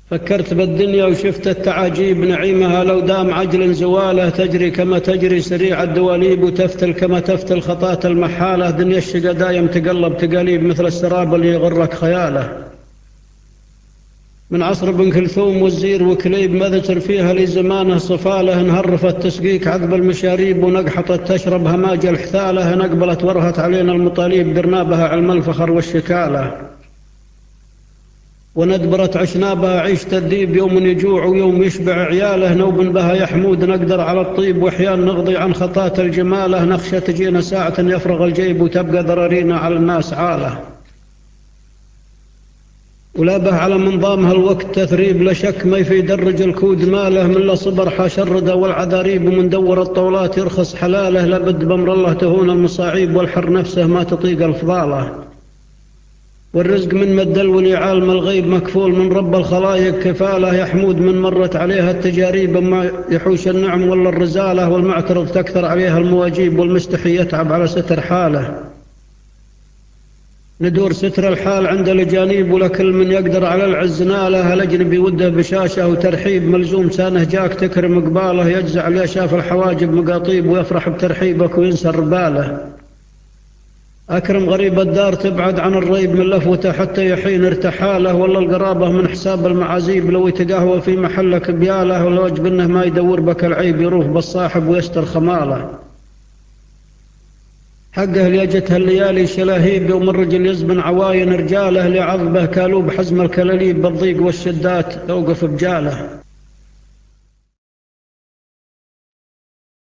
فكرت بالدنيا وشفت التعاجيب، نعيمها لو دام عجل زواله، تجري كما تجري سريع الدواليب، وتفتل كما تفتل خطاة المحالة. دنيا الشقا دايم تقلب تقاليب، مثل السراب اللي يغرك خياله. من عصر ابن كلثوم والزير وكليب، ما ذكر فيها لزمانه صفاله. انهرفت تسقيك عذب المشاريب، ونقحطت تشرب هماج الحثاله. نقبلت ورهت علينا المطاليب، درنا بها علم الفخر والشكاله. وندبرت عشنا بها عيشة الديب، يوم يجوع ويوم يشبع عياله. نوب بها يا حمود نقدر على الطيب، وحيان نغضي عن خطاة الجماله. نخشى تجينا ساعة يفرغ الجيب، وتبقى ضررينا على الناس عاله. ولا به على منظامها الوقت تثريب، لا شك ما يفيد الرجل كود ماله. من لا صبر حاش الردى والعذاريب، ومن دور الطولات يرخص حلاله. لابد بأمر الله تهون المصاعيب، والحر نفسه ما تطيق الفضاله. والرزق من مد ونعالم الغيب، مكفول من رب الخلايق كفاله. يا حمود من مرت عليها التجاريب، ما يحوش النعم ولا الرزاله. والمعترض تكثر عليها المواجيب، والمستحي يتعب على ستر حاله. ندور ستر الحال عند الأجانيب، ولكل من يقدر على العز ناله. الأجنبي وده بشاشة وترحيب، ملزوم سانه جاك تكرم قباله. يجزع لي شاف الحواجب مقاطيب، ويفرح بترحيبك وينسى رباله. أكرم غريب الدار تبعد عن الريب من لفوته، حتى يحين ارتحاله. والله القرابة من حساب المعازيب، لو يتقهوى في محلك بياله. ولو واجب انه ما يدور بك العيب، يروف بالصاحب ويستر خماله. حقه ليجتها الليالي شلاهيب، ومن رجل يزبن عواين رجاله. لعظبه كالوب حزم الكلاليب، بالضيق والشدات توقف بجاله.